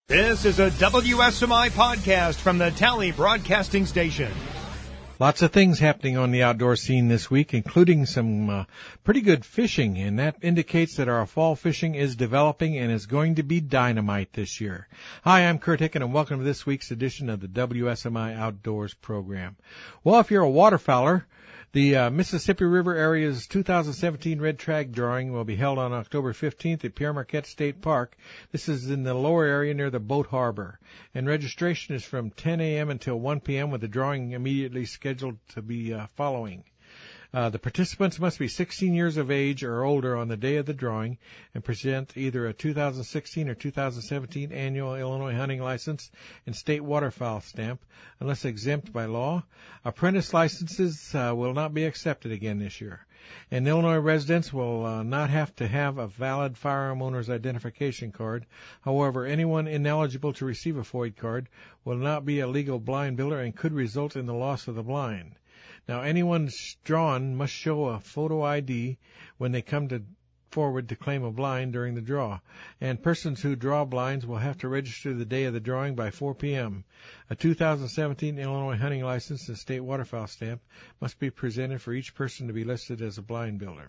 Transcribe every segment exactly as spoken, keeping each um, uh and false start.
This is a W S M I podcast from the Tally Broadcasting Station. Lots of things happening on the outdoor scene this week, including some uh, pretty good fishing, and that indicates that our fall fishing is developing and is going to be dynamite this year. Hi, I'm Kurt Hicken, and welcome to this week's edition of the W S M I Outdoors program. Well, if you're a waterfowler, the uh, Mississippi River Area's two thousand seventeen Red Trag Drawing will be held on October fifteenth at Pierre Marquette State Park. This is in the lower area near the boat harbor. And registration is from ten a.m. until one p.m. with the drawing immediately scheduled to be uh, following. Uh, the participants must be sixteen years of age or older on the day of the drawing and present either a two thousand sixteen or two thousand seventeen annual Illinois hunting license and state waterfowl stamp, unless exempt by law. Apprentice licenses uh, will not be accepted again this year. And Illinois residents will uh, not have to have a valid firearm owner's identification card. However, anyone ineligible to receive a F O I D card will not be a legal blind builder and could result in the loss of the blind. Now, anyone drawn must show a photo I D when they come to forward to claim a blind during the draw, and persons who draw blinds will have to register the day of the drawing by four p.m. A two thousand seventeen Illinois hunting license and state waterfowl stamp must be presented for each person to be listed as a blind builder.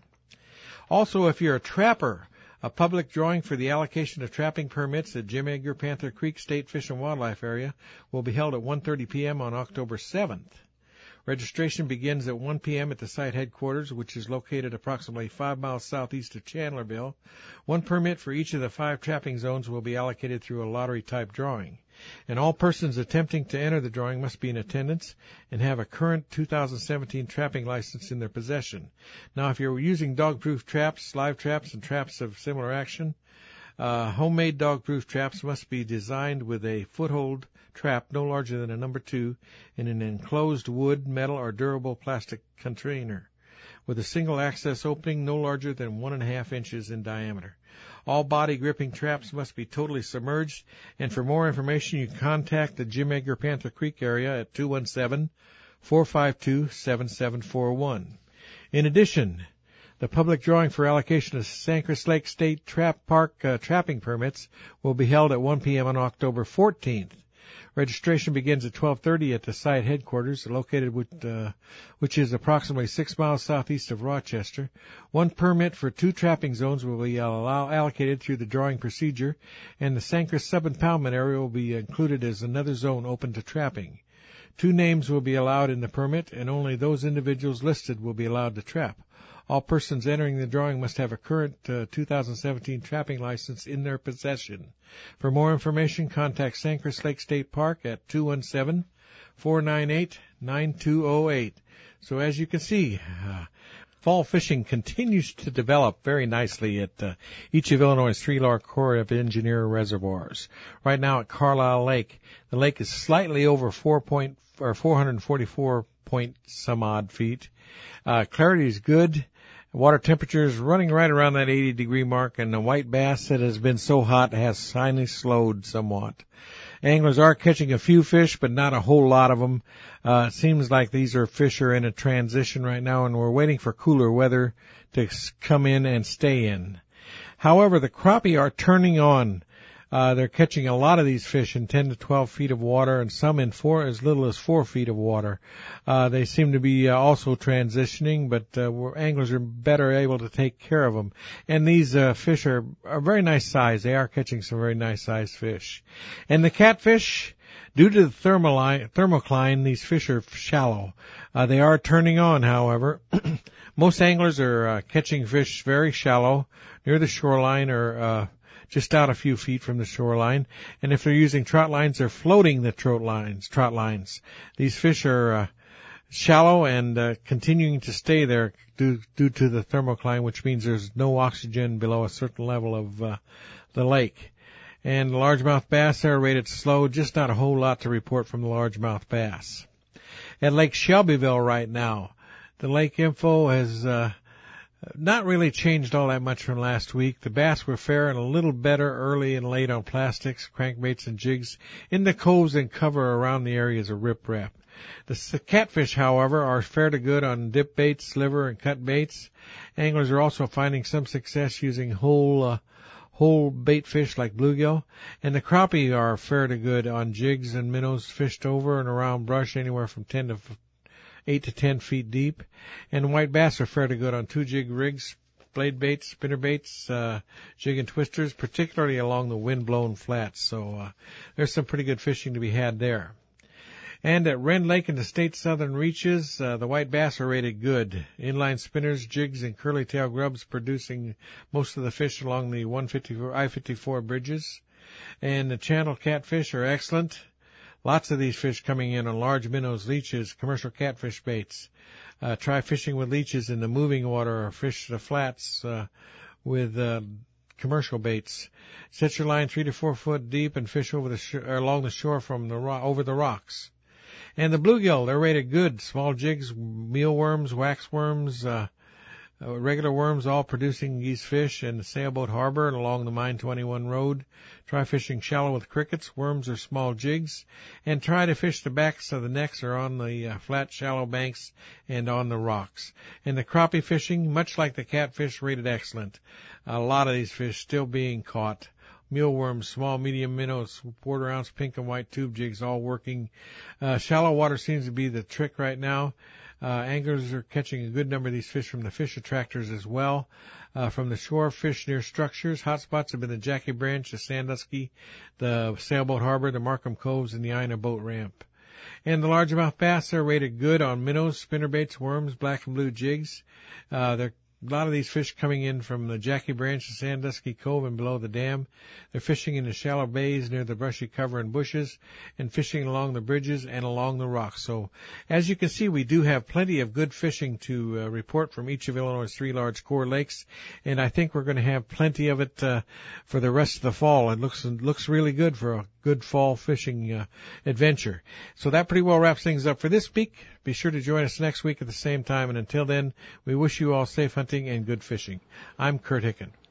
Also, if you're a trapper, a public drawing for the allocation of trapping permits at Jim Edgar Panther Creek State Fish and Wildlife Area will be held at one thirty p.m. on October seventh. Registration begins at one p.m. at the site headquarters, which is located approximately five miles southeast of Chandlerville. One permit for each of the five trapping zones will be allocated through a lottery-type drawing. And all persons attempting to enter the drawing must be in attendance and have a current two thousand seventeen trapping license in their possession. Now, if you're using dog-proof traps, live traps, and traps of similar action, uh, homemade dog-proof traps must be designed with a foothold trap no larger than a number two in an enclosed wood, metal, or durable plastic container with a single access opening no larger than one and a half inches in diameter. All body gripping traps must be totally submerged, and for more information you can contact the Jim Edgar Panther Creek area at two one seven, four five two, seven seven four one. In addition, the public drawing for allocation of Sandcrest Lake State Trap Park uh, trapping permits will be held at one p.m. on October fourteenth. Registration begins at twelve thirty at the site headquarters, located with, uh, which is approximately six miles southeast of Rochester. One permit for two trapping zones will be allow, allocated through the drawing procedure, and the Sandcrest sub-impoundment area will be included as another zone open to trapping. Two names will be allowed in the permit, and only those individuals listed will be allowed to trap. All persons entering the drawing must have a current uh, two thousand seventeen trapping license in their possession. For more information, contact Sandcrest Lake State Park at two one seven, four nine eight, nine two zero eight. So as you can see, uh, fall fishing continues to develop very nicely at uh, each of Illinois' three large Corps of Engineer reservoirs. Right now at Carlisle Lake, the lake is slightly over four point or four hundred forty-four point some odd feet. Uh, clarity is good. Water temperature is running right around that eighty degree mark, and the white bass that has been so hot has finally slowed somewhat. Anglers are catching a few fish, but not a whole lot of them. Uh, it seems like these are fish are in a transition right now, and we're waiting for cooler weather to come in and stay in. However, the crappie are turning on. Uh, they're catching a lot of these fish in ten to twelve feet of water, and some in four, as little as four feet of water. Uh, they seem to be uh, also transitioning, but uh, we're, anglers are better able to take care of them. And these uh, fish are a very nice size. They are catching some very nice sized fish. And the catfish, due to the thermoline, thermocline, these fish are shallow. Uh, they are turning on, however. Most anglers are uh, catching fish very shallow, near the shoreline, or uh, just out a few feet from the shoreline. And if they're using trot lines, they're floating the trot lines. Trot lines. These fish are uh, shallow and uh, continuing to stay there due, due to the thermocline, which means there's no oxygen below a certain level of uh, the lake. And the largemouth bass are rated slow, just not a whole lot to report from the largemouth bass. At Lake Shelbyville right now, the lake info has uh, not really changed all that much from last week. The bass were faring a little better early and late on plastics, crankbaits, and jigs in the coves and cover around the areas of riprap. The catfish, however, are fairly good on dip baits, sliver, and cut baits. Anglers are also finding some success using whole uh, whole bait fish like bluegill. And the crappie are fairly good on jigs and minnows fished over and around brush anywhere from ten to eight to ten feet deep. And white bass are fairly good on two jig rigs, blade baits, spinner baits, uh, jig and twisters, particularly along the wind-blown flats. So uh, there's some pretty good fishing to be had there. And at Wren Lake in the state's southern reaches, uh, the white bass are rated good. Inline spinners, jigs, and curly-tail grubs producing most of the fish along the one fifty-four, I fifty-four bridges. And the channel catfish are excellent. Lots of these fish coming in on large minnows, leeches, commercial catfish baits. Uh, try fishing with leeches in the moving water or fish the flats uh, with uh, commercial baits. Set your line three to four foot deep and fish over the sh- or along the shore from the ro- over the rocks. And the bluegill, they're rated good. Small jigs, mealworms, waxworms, uh, uh, regular worms, all producing these fish in the Sailboat Harbor and along the Mine twenty-one road. Try fishing shallow with crickets, worms, or small jigs. And try to fish the backs of the necks or on the uh, flat, shallow banks and on the rocks. And the crappie fishing, much like the catfish, rated excellent. A lot of these fish still being caught. Mealworms, small, medium minnows, quarter ounce pink and white tube jigs, all working. Uh, shallow water seems to be the trick right now. Uh, anglers are catching a good number of these fish from the fish attractors as well. Uh, from the shore, fish near structures. Hotspots have been the Jackie Branch, the Sandusky, the Sailboat Harbor, the Markham Coves, and the Ina Boat Ramp. And the largemouth bass are rated good on minnows, spinnerbaits, worms, black and blue jigs. Uh, they're A lot of these fish coming in from the Jackie Branch, the Sandusky Cove, and below the dam. They're fishing in the shallow bays near the brushy cover and bushes, and fishing along the bridges and along the rocks. So, as you can see, we do have plenty of good fishing to uh, report from each of Illinois' three large core lakes, and I think we're going to have plenty of it uh, for the rest of the fall. It looks it looks really good for a good fall fishing uh, adventure. So that pretty well wraps things up for this week. Be sure to join us next week at the same time, and until then, we wish you all safe hunting and good fishing. I'm Kurt Hicken.